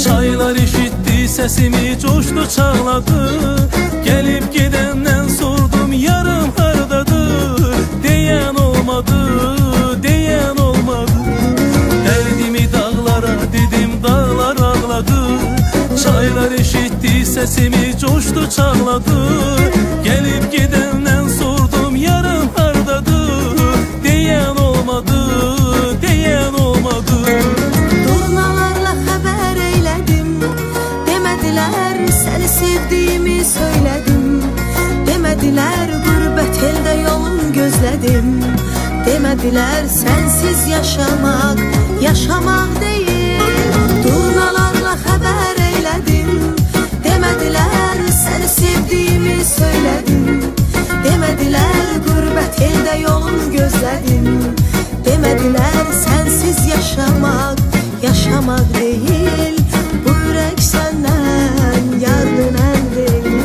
Çaylar işitti sesimi, coştu çağladı. Gelip gidenden sordum yarım hardadır. Diyen olmadı, diyen olmadı. Derdimi dağlara dedim, dağlar ağladı. Çaylar işitti sesimi, coştu çağladı. Gelip gidenden sordum yarım hardadır. Diyen olmadı, diyen olmadı. Durnalarla haber eyledim, demediler seni sevdiğimi söyledim. Demediler gurbet elde yolun gözledim. Demediler sensiz yaşamak, yaşamak değil. Durnalarla haber eyledim, demediler seni sevdiğimi söyledim. Demediler gurbet elde yolun gözledim. Demediler sensiz yaşamak, yaşamak değil. Bu yürek senden yardıran değil.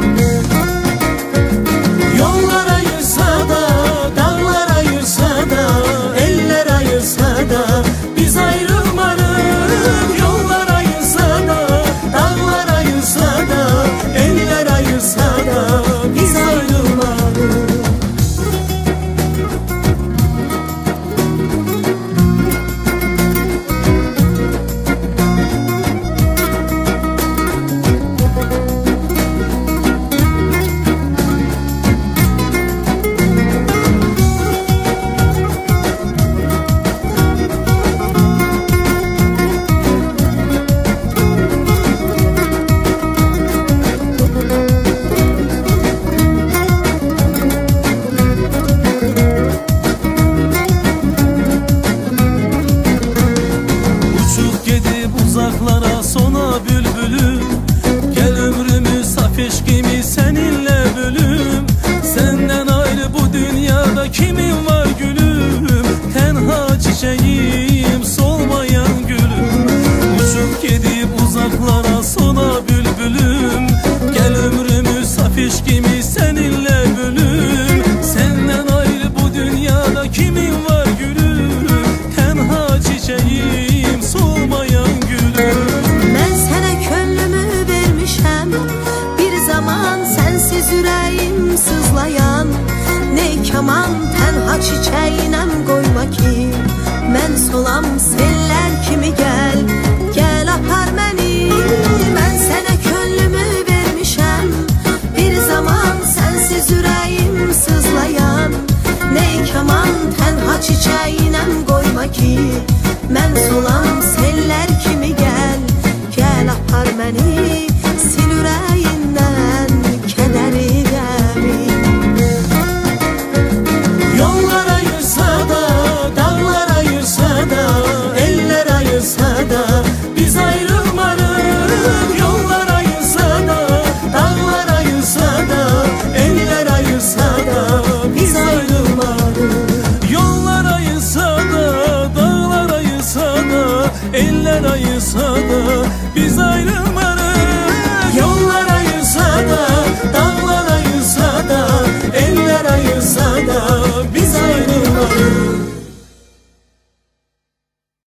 Yollar ayırsa da, dağlar ayırsa da, eller ayırsa da biz ayrılmarız. Yollar ayırsa da, dağlar ayırsa da, eller ayırsa da biz ayrılmarız. Uzaklara sona bülbülüm, gel ömrümü saf eşkimi seninle bölüm. Senden ayrı bu dünyada kimin var gülüm? Tenha çiçeğim, solmayan gülüm. Uçup gidip uzaklara sona bülbülüm, gel ömrümü saf eşkimi seninle bölüm. Senden ayrı bu dünyada kimin var gülüm? Tenha çiçeğim, solmayan gülüm. Ben sana könlümü vermişem, bir zaman sensiz yüreğim sızlayan. Ne kaman tenha çiçeğinem koyma ki ben solam seller kimi gel, gel apar beni. Ben sana könlümü vermişem, bir zaman sensiz yüreğim sızlayan. Ne kaman tenha çiçeğinem koyma ki ben solam seller kimi gel, gel apar beni. Sil yüreğinden kederi demi. Yollar ayırsa da, dağlar ayırsa da, eller ayırsa da biz ayrılmarız. Yollar ayırsa da, dağlar ayırsa da, eller ayırsa da biz ayrılmarız. Yollar ayırsa da, dağlar ayırsa da, eller ayırsa da biz ayrılmarız.